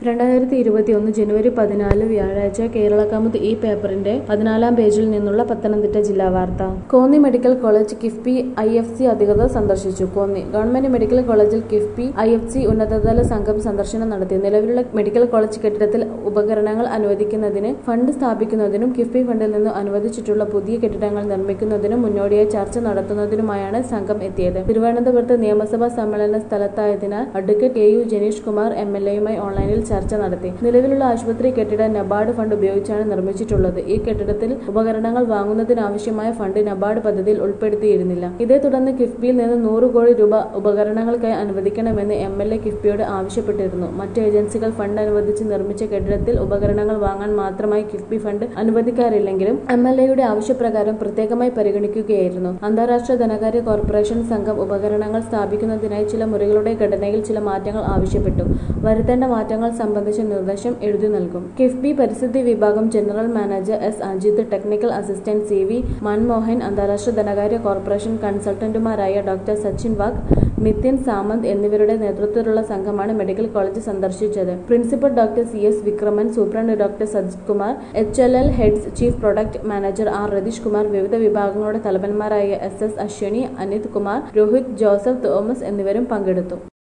2021 ജനുവരി 14 വ്യാഴാഴ്ച കേരളകൗമുദി ഈ പേപ്പറിന്റെ 14-ാം പേജിൽ നിന്നുള്ള പത്തനംതിട്ട ജില്ലാ വാർത്ത. Konni medical college KIIFB IFC അധികൃതർ സന്ദർശിച്ചു. കോന്നി ഗവൺമെന്റ് മെഡിക്കൽ കോളേജിൽ കിഫ്ബി IFC ഉന്നതതല സംഘം സന്ദർശനം നടത്തി. നിലവിലുള്ള മെഡിക്കൽ കോളേജ് കെട്ടിടത്തിൽ ഉപകരണങ്ങൾ അനുവദിക്കുന്നതിന് ഫണ്ട് സ്ഥാപിക്കുന്നതിനും കിഫ്ബി ഫണ്ടിൽ നിന്ന് അനുവദിച്ചിട്ടുള്ള പുതിയ കെട്ടിടങ്ങൾ നിർമ്മിക്കുന്നതിനും മുന്നോടിയായി ചർച്ച നടത്തുന്നതിനുമായാണ് സംഘം എത്തിയത്. തിരുവനന്തപുരത്ത് നിയമസഭാ സമ്മേളന സ്ഥലത്തായതിനാൽ അഡ്വക്കേറ്റ് KU ജനീഷ് കുമാർ MLA-യുമായി ഓൺലൈനിൽ ചർച്ച നടത്തി. നിലവിലുള്ള ആശുപത്രി കെട്ടിടം നബാർഡ് ഫണ്ട് ഉപയോഗിച്ചാണ് നിർമ്മിച്ചിട്ടുള്ളത്. ഈ കെട്ടിടത്തിൽ ഉപകരണങ്ങൾ വാങ്ങുന്നതിനാവശ്യമായ ഫണ്ട് നബാർഡ് പദ്ധതിയിൽ ഉൾപ്പെടുത്തിയിരുന്നില്ല. ഇതേ തുടർന്ന് കിഫ്ബിയിൽ നിന്ന് 100 കോടി രൂപ ഉപകരണങ്ങൾക്കായി അനുവദിക്കണമെന്ന് MLA കിഫ്ബിയോട് ആവശ്യപ്പെട്ടിരുന്നു. മറ്റ് ഏജൻസികൾ ഫണ്ട് അനുവദിച്ച് നിർമ്മിച്ച കെട്ടിടത്തിൽ ഉപകരണങ്ങൾ വാങ്ങാൻ മാത്രമായി കിഫ്ബി ഫണ്ട് അനുവദിക്കാറില്ലെങ്കിലും MLA-യുടെ ആവശ്യപ്രകാരം പ്രത്യേകമായി പരിഗണിക്കുകയായിരുന്നു. അന്താരാഷ്ട്ര ധനകാര്യ കോർപ്പറേഷൻ സംഘം ഉപകരണങ്ങൾ സ്ഥാപിക്കുന്നതിനായി ചില മുറികളുടെ ഘടനയിൽ ചില മാറ്റങ്ങൾ ആവശ്യപ്പെട്ടു. വരുത്തേണ്ട മാറ്റങ്ങൾ സംബന്ധിച്ച നിർദ്ദേശം എഴുതി നൽകും. കിഫ്ബി പരിസ്ഥിതി വിഭാഗം general manager S. Ajith, technical assistant CV Manmohan, അന്താരാഷ്ട്ര ധനകാര്യ കോർപ്പറേഷൻ കൺസൾട്ടന്റുമാരായ ഡോക്ടർ സച്ചിൻ വാഗ്, നിതിൻ സാമന്ത് എന്നിവരുടെ നേതൃത്വത്തിലുള്ള സംഘമാണ് മെഡിക്കൽ കോളേജ് സന്ദർശിച്ചത്. Principal doctor CS Vikraman, superintendent doctor Sajith Kumar, HLL heads chief product manager R. Ratheesh Kumar, വിവിധ വിഭാഗങ്ങളുടെ തലവന്മാരായ SS Ashwini, Anith Kumar, Rohit, Joseph Thomas എന്നിവരും പങ്കെടുത്തു.